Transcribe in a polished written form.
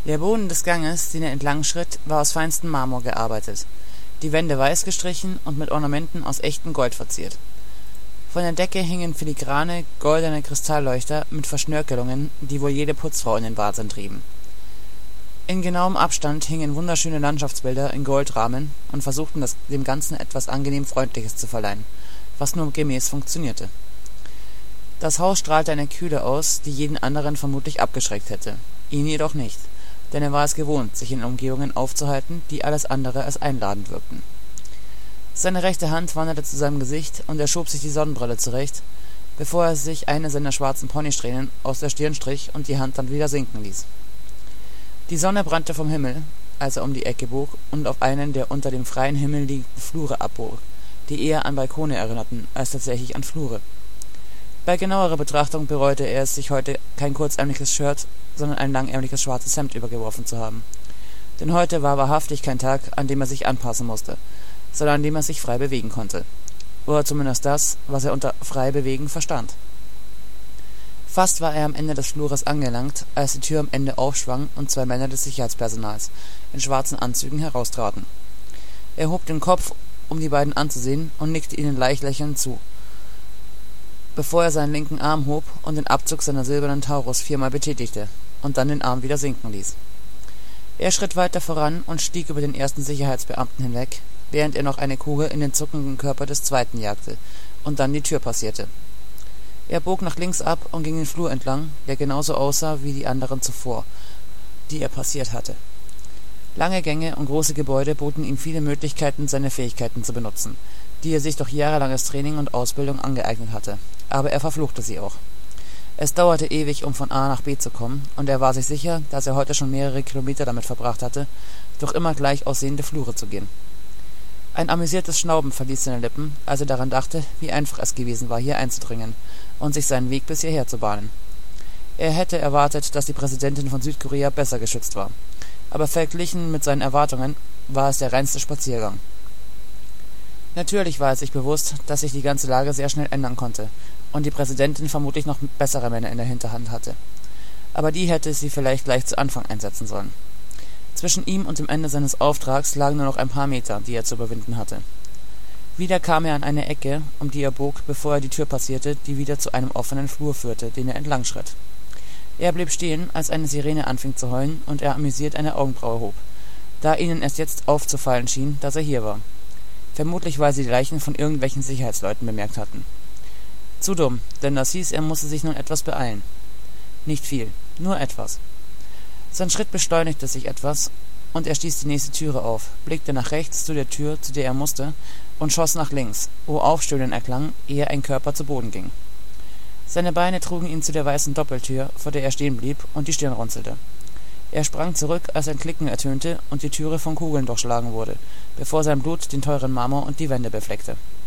Der Boden des Ganges, den er entlang schritt, war aus feinstem Marmor gearbeitet, die Wände weiß gestrichen und mit Ornamenten aus echtem Gold verziert. Von der Decke hingen filigrane, goldene Kristallleuchter mit Verschnörkelungen, die wohl jede Putzfrau in den Wahnsinn trieben. In genauem Abstand hingen wunderschöne Landschaftsbilder in Goldrahmen und versuchten dem Ganzen etwas angenehm Freundliches zu verleihen, was nur gemäß funktionierte. Das Haus strahlte eine Kühle aus, die jeden anderen vermutlich abgeschreckt hätte, ihn jedoch nicht, denn er war es gewohnt, sich in Umgebungen aufzuhalten, die alles andere als einladend wirkten. Seine rechte Hand wanderte zu seinem Gesicht und er schob sich die Sonnenbrille zurecht, bevor er sich eine seiner schwarzen Ponysträhnen aus der Stirn strich und die Hand dann wieder sinken ließ. Die Sonne brannte vom Himmel, als er um die Ecke bog und auf einen der unter dem freien Himmel liegenden Flure abbog, die eher an Balkone erinnerten als tatsächlich an Flure. Bei genauerer Betrachtung bereute er es, sich heute kein kurzärmliches Shirt, sondern ein langärmliches schwarzes Hemd übergeworfen zu haben. Denn heute war wahrhaftig kein Tag, an dem er sich anpassen musste, sondern an dem er sich frei bewegen konnte. Oder zumindest das, was er unter frei bewegen verstand. Fast war er am Ende des Flures angelangt, als die Tür am Ende aufschwang und zwei Männer des Sicherheitspersonals in schwarzen Anzügen heraustraten. Er hob den Kopf, um die beiden anzusehen, und nickte ihnen leicht lächelnd zu, bevor er seinen linken Arm hob und den Abzug seiner silbernen Taurus viermal betätigte und dann den Arm wieder sinken ließ. Er schritt weiter voran und stieg über den ersten Sicherheitsbeamten hinweg, während er noch eine Kugel in den zuckenden Körper des zweiten jagte und dann die Tür passierte. Er bog nach links ab und ging den Flur entlang, der genauso aussah wie die anderen zuvor, die er passiert hatte. Lange Gänge und große Gebäude boten ihm viele Möglichkeiten, seine Fähigkeiten zu benutzen, die er sich durch jahrelanges Training und Ausbildung angeeignet hatte, aber er verfluchte sie auch. Es dauerte ewig, um von A nach B zu kommen, und er war sich sicher, dass er heute schon mehrere Kilometer damit verbracht hatte, durch immer gleich aussehende Flure zu gehen. Ein amüsiertes Schnauben verließ seine Lippen, als er daran dachte, wie einfach es gewesen war, hier einzudringen und sich seinen Weg bis hierher zu bahnen. Er hätte erwartet, dass die Präsidentin von Südkorea besser geschützt war, aber verglichen mit seinen Erwartungen war es der reinste Spaziergang. Natürlich war er sich bewusst, dass sich die ganze Lage sehr schnell ändern konnte und die Präsidentin vermutlich noch bessere Männer in der Hinterhand hatte. Aber die hätte sie vielleicht gleich zu Anfang einsetzen sollen. Zwischen ihm und dem Ende seines Auftrags lagen nur noch ein paar Meter, die er zu überwinden hatte. Wieder kam er an eine Ecke, um die er bog, bevor er die Tür passierte, die wieder zu einem offenen Flur führte, den er entlang schritt. Er blieb stehen, als eine Sirene anfing zu heulen und er amüsiert eine Augenbraue hob, da ihnen erst jetzt aufzufallen schien, dass er hier war. Vermutlich, weil sie die Leichen von irgendwelchen Sicherheitsleuten bemerkt hatten. Zu dumm, denn das hieß, er musste sich nun etwas beeilen. Nicht viel, nur etwas. Sein Schritt beschleunigte sich etwas, und er stieß die nächste Türe auf, blickte nach rechts zu der Tür, zu der er musste, und schoss nach links, wo Aufstöhnen erklang, ehe ein Körper zu Boden ging. Seine Beine trugen ihn zu der weißen Doppeltür, vor der er stehen blieb, und die Stirn runzelte. Er sprang zurück, als ein Klicken ertönte und die Türe von Kugeln durchschlagen wurde, bevor sein Blut den teuren Marmor und die Wände befleckte.